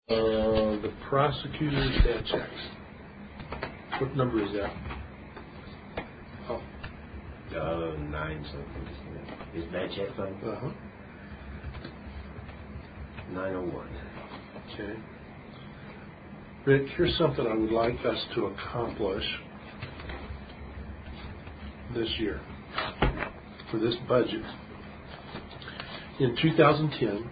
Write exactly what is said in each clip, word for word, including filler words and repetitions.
Uh, the prosecutor's bad checks. What number is that? Oh. Uh, nine something. His bad check fund? Uh-huh. nine oh one. Okay. Rick, here's something I would like us to accomplish this year for this budget. In two thousand ten,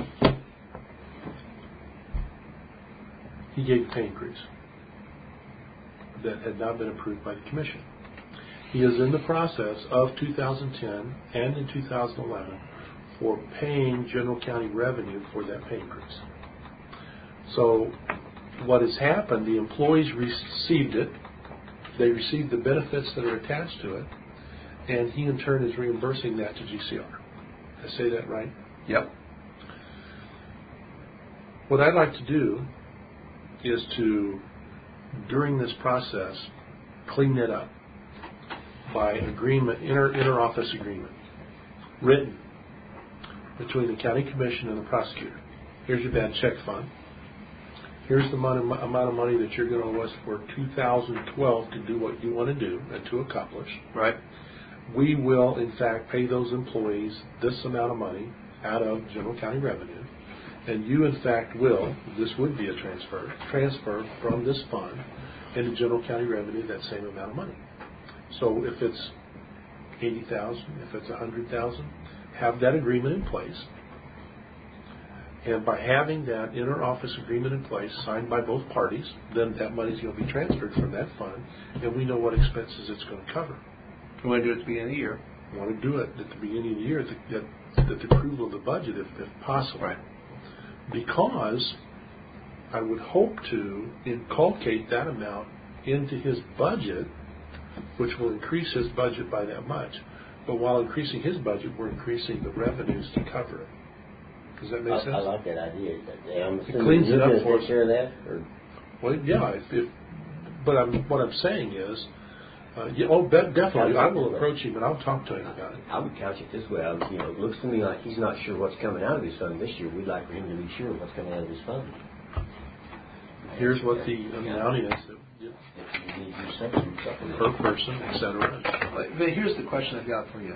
he gave a pay increase that had not been approved by the commission. He is in the process of two thousand ten and in two thousand eleven for paying general county revenue for that pay increase. So what has happened, the employees received it, they received the benefits that are attached to it, and he in turn is reimbursing that to G C R. Did I say that right? Yep. What I'd like to do is to, during this process, clean it up by agreement, inter, inter-office agreement, written between the county commission and the prosecutor. Here's your bad check fund. Here's the amount of, amount of money that you're going to owe us for two thousand twelve to do what you want to do and to accomplish. Right. We will, in fact, pay those employees this amount of money out of general county revenue. And you, in fact, will, this would be a transfer, transfer from this fund into general county revenue that same amount of money. So if it's eighty thousand dollars, if it's one hundred thousand dollars, have that agreement in place. And by having that inter-office agreement in place, signed by both parties, then that money is going to be transferred from that fund, and we know what expenses it's going to cover. We want to do it at the beginning of the year. We want to do it at the beginning of the year, at the, at, at the approval of the budget, if, if possible. Right. Because I would hope to inculcate that amount into his budget, which will increase his budget by that much. But while increasing his budget, we're increasing the revenues to cover it. Does that make I, sense? I like that idea. I'm It cleans it up for us. Take care of that? Or? Well, yeah. If, if, but I'm, what I'm saying is, uh, yeah, oh, definitely, I will approach him and I'll talk to him about it. I would couch it this way. I would, you know, it looks to me like he's not sure what's coming out of his fund this year. We'd like for him to be sure what's coming out of his fund. Here's what the amount is that, per person, et cetera. But, but here's the question I've got for you.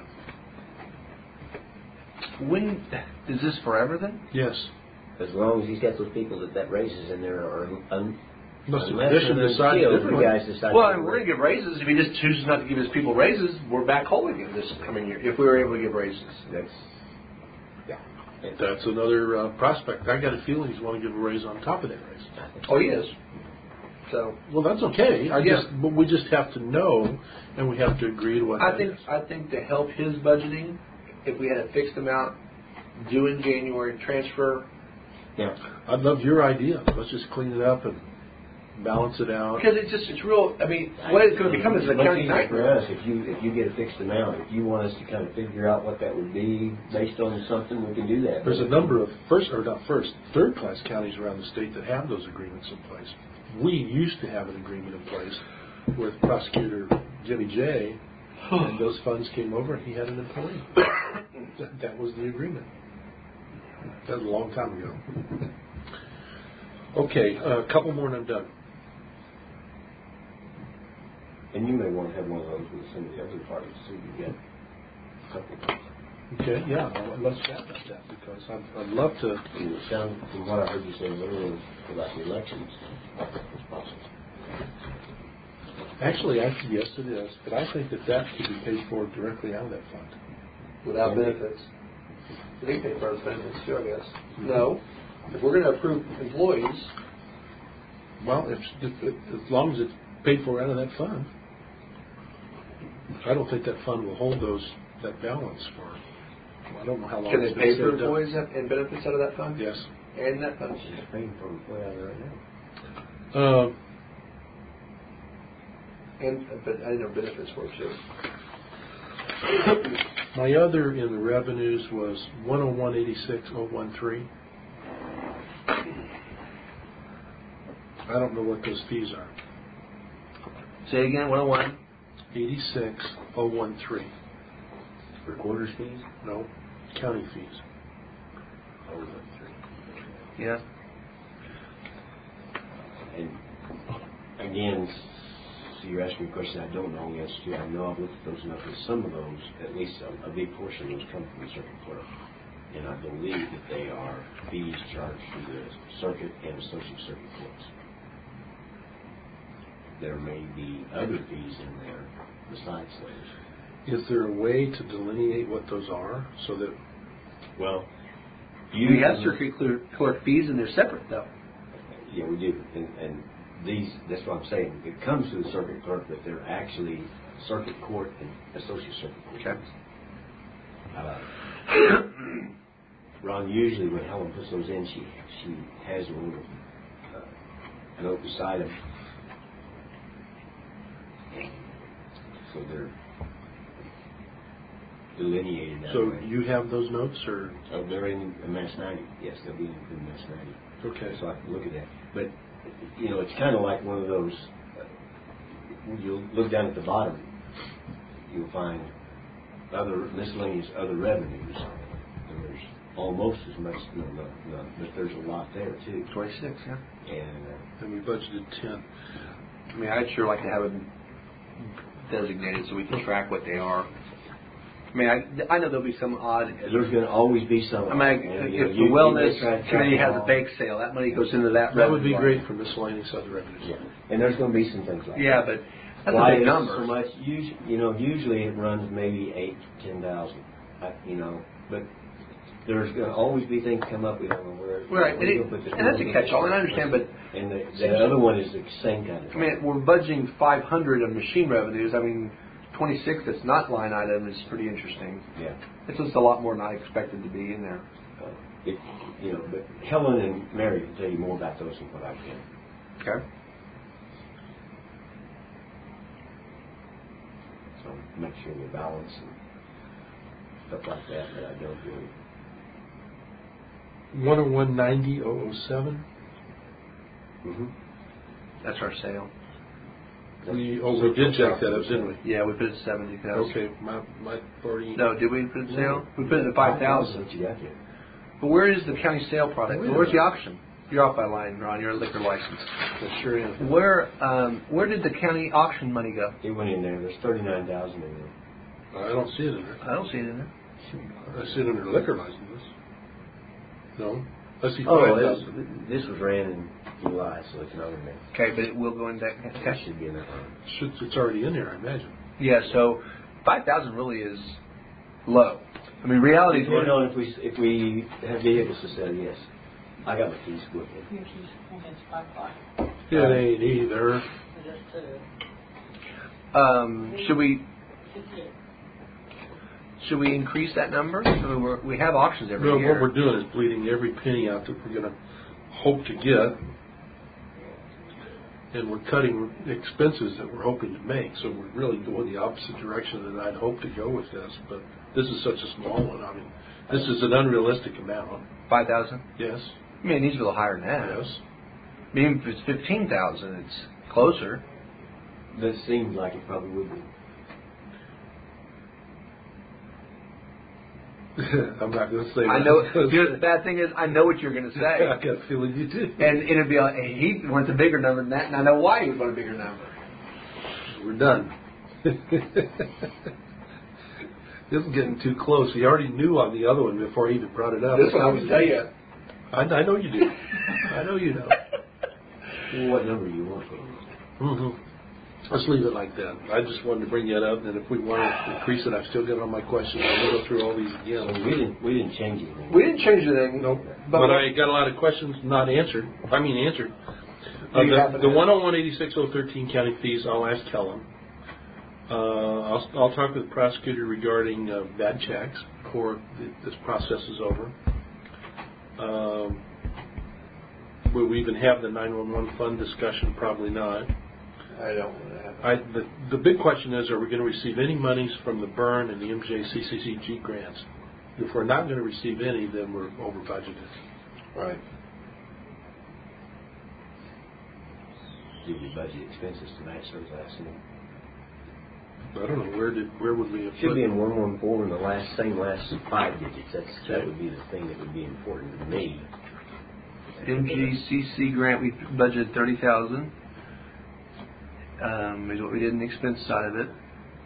When is this forever then? Yes. As long as he's got those people that that raises in there are un, Unless unless the commission decides differently. guys decide. Well, I mean, we're going to give raises. If he just chooses not to give his people raises, we're back whole again this coming year. If we were able to give raises, That's yeah. That's another uh, prospect. I got a feeling he's going to give a raise on top of that raise. oh, he is. So, well, that's okay. I yeah. just, but we just have to know, and we have to agree to what. I that think is. I think to help his budgeting, if we had a fixed amount due in January, transfer. Yeah. I'd love your idea. Let's just clean it up and balance it out. Because it's just it's real. I mean, what it's going to become is a county nightmare for nightmare. us. If you if you get a fixed amount, if you want us to kind of figure out what that would be based on something, we can do that. There's a number of first or not first, third class counties around the state that have those agreements in place. We used to have an agreement in place with Prosecutor Jimmy J, and those funds came over, and he had an employee. that, that was the agreement. That was a long time ago. Okay, uh, a couple more and I'm done. And you may want to have one of those with some of the other parties too. You get a couple. Okay, yeah, well, let's chat about that because I'd, I'd love to. And it sounds, from what I heard you say earlier about the elections, it's possible. Actually, I think yes, it is, but I think that that could be paid for directly out of that fund. Without benefits. They pay for those benefits too, I guess. Mm-hmm. No. If we're going to approve employees. Well, if, if, if as long as it's paid for out of that fund, I don't think that fund will hold those that balance for. Well, I don't know how long. Can it's they pay for saved employees up. and benefits out of that fund? Yes. And that fund. She's paying for employee out of there right now. Uh, and but I know benefits work too. My other in the revenues was one oh one eighty-six oh one three. I don't know what those fees are. Say again, one oh one eighty-six oh one three. Recorder's fees? No, county fees. oh one three. Yeah. and again, so you're asking me a question I don't know the answer to. I know I've looked at those numbers. Some of those, at least a, a big portion of those come from the circuit clerk. And I believe that they are fees charged to the circuit and associate circuit courts. There may be other fees in there besides those. Is there a way to delineate what those are so that? Well, You have circuit clerk, clerk fees, and they're separate, though. Yeah, we do. And, and these, that's what I'm saying. It comes to the circuit clerk, but they're actually circuit court and associate circuit court. Okay. Uh, Ron, usually when Helen puts those in, she she has a little uh, note beside them. So they're delineated that So way. you have those notes, or? Oh, they're in Mass ninety. Yes, they'll be in, in Mass ninety. Okay. So I can look at that. But, you know, it's kind of like one of those, uh, when you look down at the bottom, you'll find other miscellaneous other revenues. There's almost as much, no, no, no, but there's a lot there, too. twenty-six, yeah. And, uh, And we budgeted ten. I mean, I'd sure like to have them designated so we can track what they are. I mean, I, I know there'll be some odd. there's going to always be some. I mean, and, you know, if you- the wellness you try to track committee them has a all. bake sale, that money goes into that. That would be revenue line. great for miscellaneous other revenues. Yeah, and there's going to be some things like Yeah, that. but that's Why a big is it number. so much? Usually, you know, usually it runs maybe eight to ten thousand. You know, but there's going to always be things come up. We don't know where. Right, where and, to it, put this and that's a money. catch-all, and I understand, but And the, the other one is the same kind of. I mean, we're budgeting five hundred of machine revenues. I mean, twenty-six that's not line item is pretty interesting. Yeah. It's just a lot more than I expected to be in there. Uh, it, you know, but Helen and Mary can tell you more about those than what I can. Okay. So make sure they balance and stuff like that. But I don't really. one oh one ninety oh oh seven. Mm-hmm. That's our sale. We, oh, we did jack that up, didn't we? Yeah, we put it at seventy thousand. Okay, my, my already. No, did we put it at sale? We put it at five thousand. What you got there? But where is the county sale product? Wait a Where's the minute. auction? You're off by line, Ron. You're a liquor license. That sure is. Where um, where did the county auction money go? It went in there. There's thirty-nine thousand in there. I don't see it in there. I don't see it in there. I see it under liquor licenses. No, I see Oh, five it- thousand. this was ran in July, so it's not in there. Okay, but it will go in that. That Okay. should be in that line. Should, it's already in there, I imagine. Yeah, so five thousand really is low. I mean, reality is Depending on if we if we have vehicles to sell, yes. I got my keys with me. Here's his, and it's five o'clock. It ain't either. Just to, Um, should we fifty-eight. should we increase that number? I mean, we're, we have auctions every No, year. what we're doing is bleeding every penny out that we're going to hope to get, and we're cutting expenses that we're hoping to make. So we're really going the opposite direction that I'd hope to go with this. But this is such a small one. I mean, this is an unrealistic amount. Five thousand. Yes. I mean, it needs to be a little higher than that. Yes. I mean, if it's fifteen thousand, it's closer. That seems like it probably would be. I'm not going to say. I that know. because- You know, the bad thing is, I know what you're going to say, I got a feeling you do. and it'll be like, hey, he wants a bigger number than that, and I know why he would want a bigger number. We're done. This is getting too close. He already knew on the other one before he even brought it up. This one I would tell you. I, I know you do. I know you know. Well, what number do you want? Mm-hmm. Let's leave it like that. I just wanted to bring that up, and if we want to increase it, I've still got all my questions. I'll go through all these So again. we didn't we didn't change anything. We didn't change anything. Nope. But, But I got a lot of questions not answered. I mean answered. Do you Uh, happen the to- the one oh one eighty-six oh thirteen county fees, I'll ask Helen. Uh, I'll, I'll talk with the prosecutor regarding uh, bad checks before th- this process is over. Um, will we even have the nine one one fund discussion? Probably not. I don't want to have. I, the, the big question is, are we going to receive any monies from the Byrne and the M J C C C G grants? If we're not going to receive any, then we're over budgeted. Right. Did we budget expenses to match those last year? I don't know, where did where would we have Should put be in one one four in the last same last five digits. That's that would be the thing that would be important to me. M G C C grant, we budgeted thirty thousand. Um, is what we did in the expense side of it.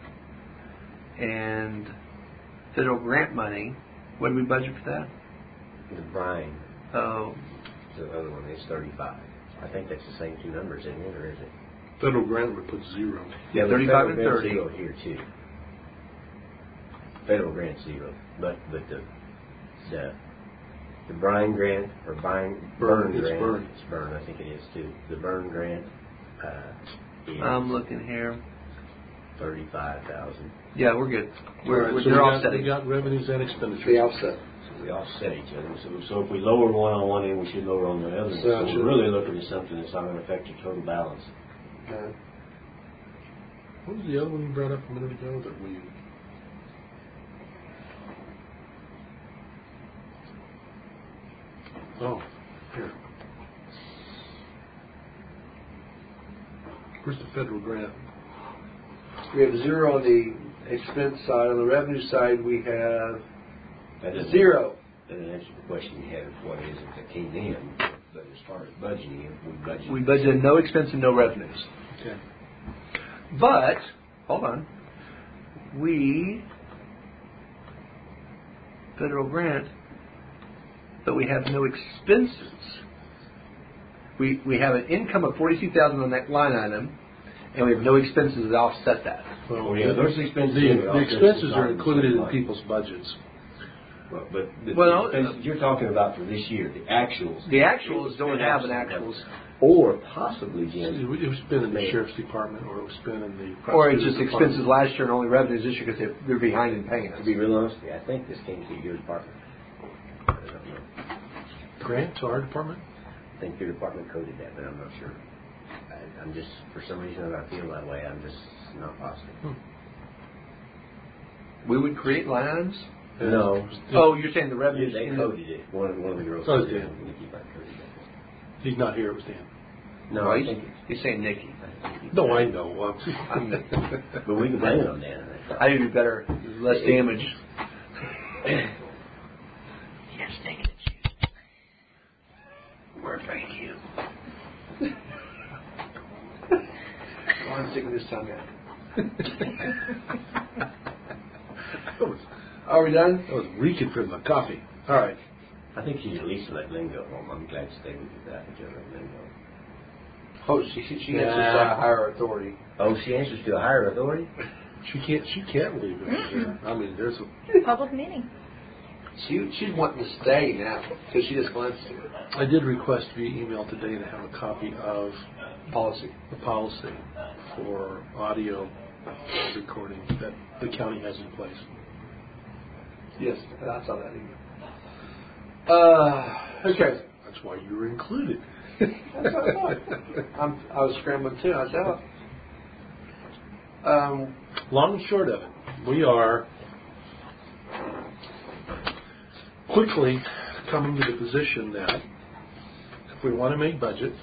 And federal grant money, what did we budget for that? The brine, Oh, the other one is thirty-five. I think that's the same two numbers, isn't it, or is it? Federal grant would put zero. yeah, but thirty-five federal and grant's thirty. Zero here too. Federal grant zero, but but the the the brine grant or brine Burn, burn it's grant, burn. it's burn. I think it is too. The burn grant uh, is I'm looking here. thirty-five thousand. Yeah, we're good. All We're, right, we're so they're we got, offsetting. we got revenues and expenditures. The offset. So we offset each other. So so if we lower one on one end, we should lower on the other. So So, it we're should- really looking at something that's not going to affect your total balance. Okay. What was the other one you brought up a minute ago that we? Oh, here. Where's the federal grant? We have zero on the expense side. On the revenue side, we have That doesn't- zero. That doesn't answer the question you had of what is it that came in. But as far as budgeting, we budgeted. We budgeted no expense and no revenues. Okay. But, hold on. We, federal grant, but we have no expenses. We, we have an income of forty-two thousand on that line item, and we have no expenses that offset that. Well, yeah, those expenses. The, are the offset expenses to are the included in line. people's budgets. Well, but the, Well, the expenses you're talking about for this year, the actuals. The actuals don't have an actuals. Or possibly, Jim. It was spent in the sheriff's department, or it was spent in the. Or it's prosecutor's just expenses department. last year and only revenues this year because they're, they're behind in paying us. To be real honest, with you, I think this came to your department. I don't know. Grant to our department? I think your department coded that, but I'm not sure. I, I'm just, for some reason, I feel that way. I'm just not positive. Hmm. We would create line items? No. Oh, you're saying the revenues? They in the- coded it. One of, one of the girls. Oh, coded Dan. it. Nikki might coded it. He's not here, it was Dan. No, No, I he's, think. he's saying Nikki. I think- No, I know. I'm- But we can blame it on Dan. I think it'd be better, less damage. Yes, take it. Where thank you. I'm sticking this time out. That was, Are we done? that was reeking from the coffee. All right. I think she's at least let Lynn go home. I'm glad to stay with you, but I think you'll let Lynn go. Oh, she she Yeah. answers to a higher authority. Oh, she answers to a higher authority? She can't. She can't leave it here. I mean, there's a. Public meeting. She she's wanting to stay now because she just wants to. I did request via email today to have a copy of Policy. the policy for audio recording that the county has in place. Yes, I saw that email. Uh, okay. That's why you were included. That's what I thought. I'm, I was scrambling too. I said, um, Long and short of it, we are quickly coming to the position that if we want to make budget,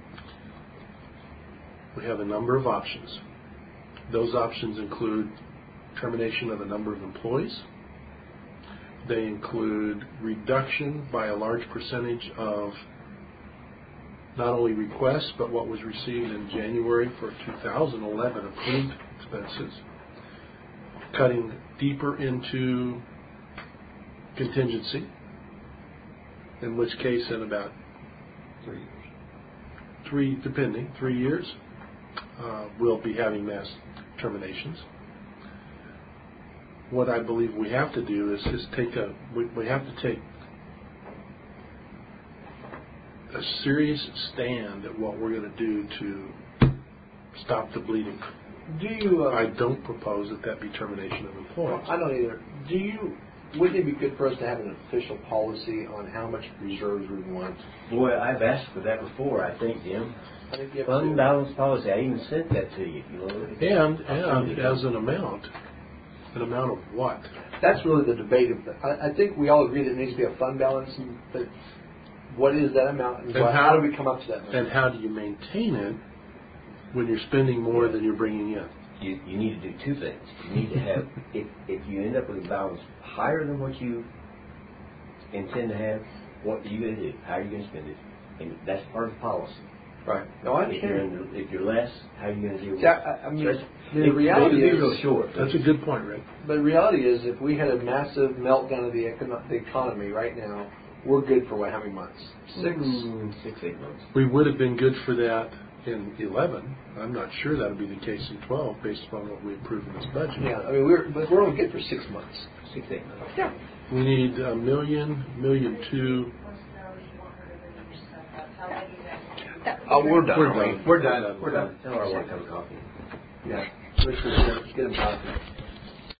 we have a number of options. Those options include termination of a number of employees. They include reduction by a large percentage of not only requests, but what was received in January for two thousand eleven approved expenses. Cutting deeper into contingency, in which case in about three, three depending, three years, uh, we'll be having mass terminations. What I believe we have to do is, is take a, we, we have to take a serious stand at what we're going to do to stop the bleeding. do you? Uh, I don't propose that that be termination of employees. I don't either. Do you? Wouldn't it be good for us to have an official policy on how much reserves we want? Boy, I've asked for that before, I think, Jim. I think you have Fund to. balance policy. I even sent that to you. You know. And, and as an amount, an amount of what? That's really the debate. Of the, I, I think we all agree that there needs to be a fund balance, and, but what is that amount, and, And what, how- how do we come up to that number? And how do you maintain it when you're spending more than you're bringing in? You, you need to do two things. You need to have, if, if you end up with a balance higher than what you intend to have, what are you going to do? How are you going to spend it? And that's part of the policy. Right. No, I If you're, understand. under, if you're less, how are you going to deal with See, it? I, I mean, Especially- the it- reality it- is, Be real short. That's a good point, Rick. but the reality is, if we had a massive meltdown of the, econo- the economy right now, we're good for what? How many months? Six. Mm, six, eight months. We would have been good for that in eleven. I'm not sure that would be the case in twelve, based upon what we approved in this budget. Yeah. I mean, we're but we're only good for six months. Six, eight months. Yeah. We need a million, million two. Oh, we're done. We're aren't we? done. We're done. We're done. Tell her I want to have a coffee. Yeah. Let's just get them coffee.